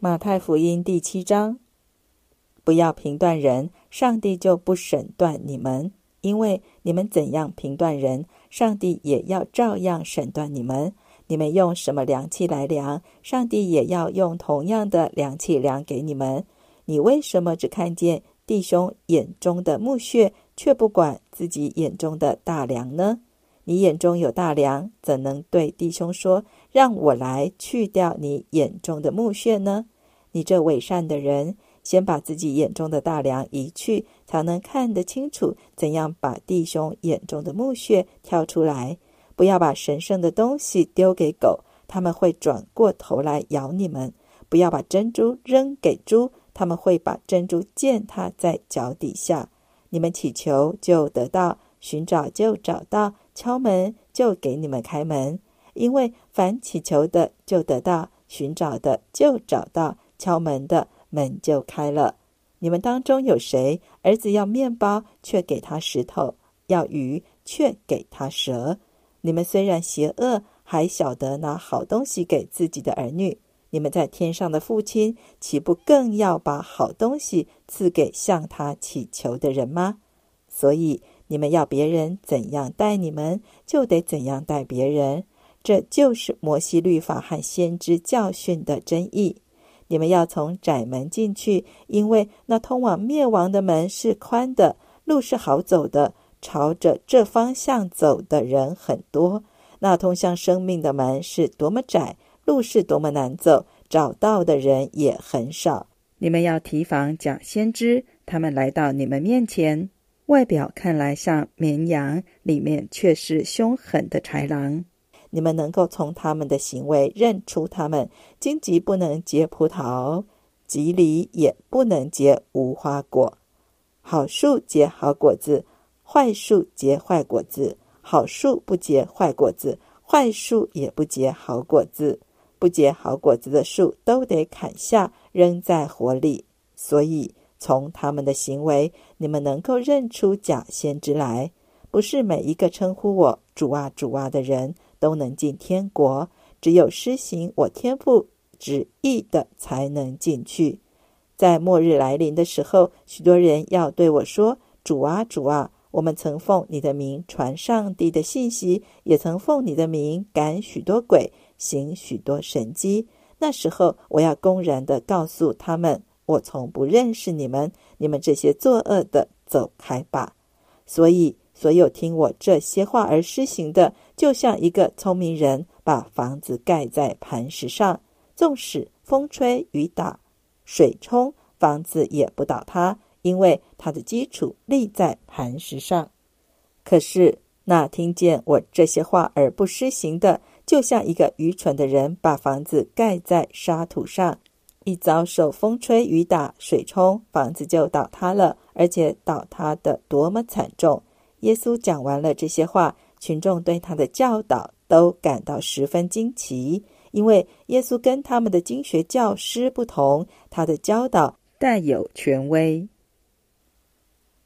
马太福音第7章，不要评断人，上帝就不审断你们，因为你们怎样评断人，上帝也要照样审断你们。你们用什么量器来量，上帝也要用同样的量器量给你们。你为什么只看见弟兄眼中的木屑，却不管自己眼中的大梁呢？你眼中有大梁，怎能对弟兄说，让我来去掉你眼中的木屑呢？你这伪善的人，先把自己眼中的大梁移去，才能看得清楚怎样把弟兄眼中的木屑挑出来。不要把神圣的东西丢给狗，他们会转过头来咬你们。不要把珍珠扔给猪，他们会把珍珠践踏在脚底下。你们祈求就得到，寻找就找到，敲门就给你们开门。因为凡祈求的就得到，寻找的就找到，敲门的门就开了。你们当中有谁儿子要面包，却给他石头；要鱼，却给他蛇？你们虽然邪恶，还晓得拿好东西给自己的儿女，你们在天上的父亲，岂不更要把好东西赐给向他祈求的人吗？所以你们要别人怎样待你们，就得怎样待别人。这就是摩西律法和先知教训的真意。你们要从窄门进去，因为那通往灭亡的门是宽的，路是好走的，朝着这方向走的人很多。那通向生命的门是多么窄，路是多么难走，找到的人也很少。你们要提防假先知，他们来到你们面前，外表看来像绵羊，里面却是凶狠的豺狼。你们能够从他们的行为认出他们。荆棘不能结葡萄，蒺藜也不能结无花果。好树结好果子，坏树结坏果子。好树不结坏果子，坏树也不结好果子。不结好果子的树都得砍下，扔在火里。所以从他们的行为，你们能够认出假先知来。不是每一个称呼我主啊主啊的人都能进天国，只有施行我天父旨意的才能进去。在末日来临的时候，许多人要对我说，主啊主啊，我们曾奉你的名传上帝的信息，也曾奉你的名赶许多鬼，行许多神迹。那时候我要公然地告诉他们，我从不认识你们，你们这些作恶的，走开吧。所以所有听我这些话而施行的，就像一个聪明人把房子盖在磐石上，纵使风吹雨打水冲，房子也不倒塌，因为它的基础立在磐石上。可是那听见我这些话而不施行的，就像一个愚蠢的人把房子盖在沙土上，一遭受风吹雨打水冲，房子就倒塌了，而且倒塌的多么惨重。耶稣讲完了这些话，群众对他的教导都感到十分惊奇，因为耶稣跟他们的经学教师不同，他的教导带有权威。